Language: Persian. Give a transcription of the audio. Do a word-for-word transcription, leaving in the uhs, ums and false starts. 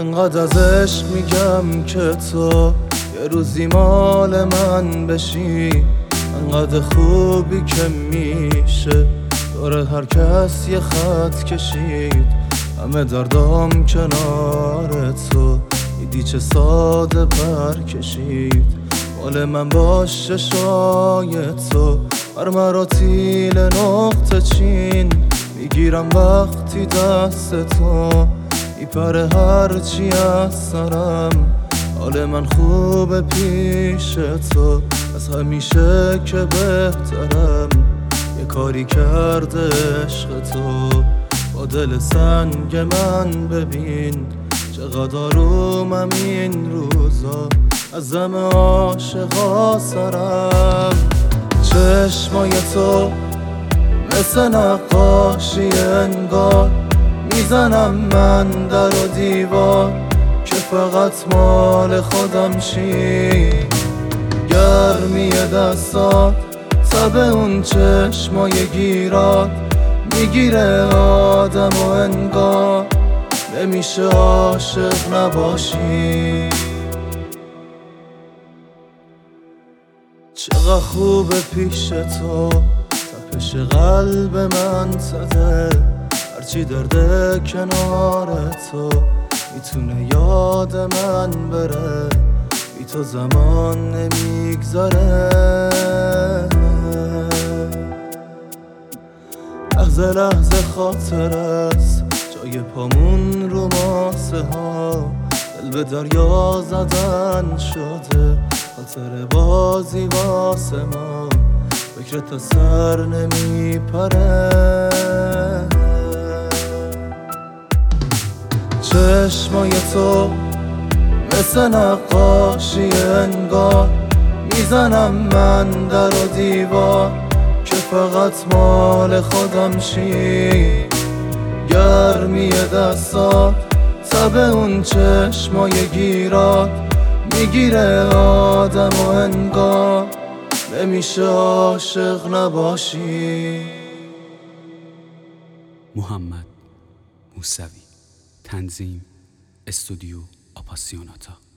انقدر از عشق میگم که تو یه روزی مال من بشی، انقدر خوبی که میشه دور هر کس یه خط کشید. همه دردام کنار تو، دیدی چه ساده پر کشید. مال من باشه شای تو، بر مرا تیل نقطه چین میگیرم وقتی دست تو میپره هرچی از سرم. حال من خوبه پیش تو، از همیشه که بهترم. یه کاری کرده عشق تو با دل سنگ من، ببین چقدر آرومم این روزا، از همه عاشقا سرم. چشمای تو مثل نقاشی انگار، میزنم من در و دیوار که فقط مال خودم شی. گرمی دستات، تب اون چشمای گیرات میگیره آدم و انگار نمیشه عاشق نباشی. چقدر خوبه پیش تو، تپش قلب من زده، هرچی درده کنار تو میتونه یاد من بره. بی تو زمان نمیگذره، لحظه لحظه خاطر است جای پامون رو ماسه ها. دل به دریا زدن شده، خاطر بازی واسه ما، فکرت از سر نمیپره. چشمای تو مثل نقاشی انگار، میزنم من در و دیوار که فقط مال خودم شی. گرمی دستات، تب اون چشمای گیرات میگیره آدم و انگار نمیشه عاشق نباشی. محمد موسوی. تنظیم استودیو آپاسیوناتا.